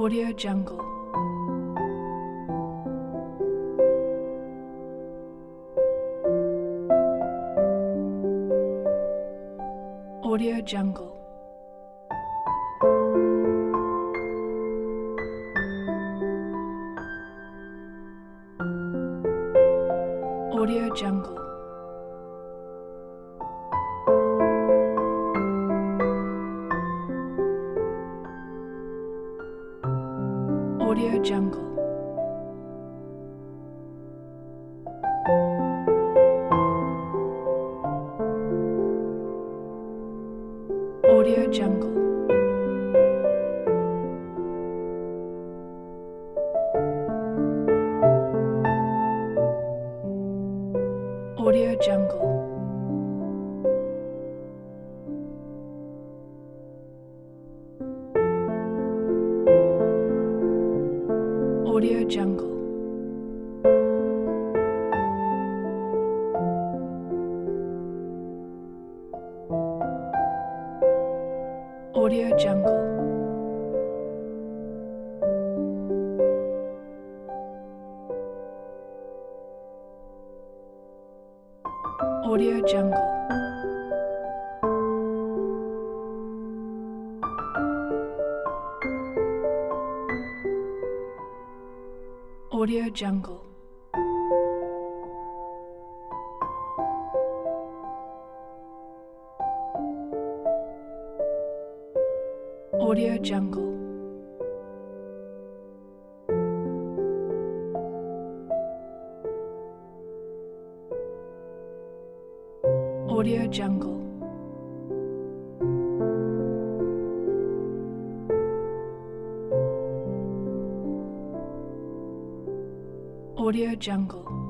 Audio Jungle. Audio Jungle. Audio Jungle. Audio Jungle. Audio Jungle. Audio Jungle. Audio Jungle. Audio Jungle. Audio Jungle. Audio Jungle. Audio Jungle. Audio Jungle. Audio Jungle.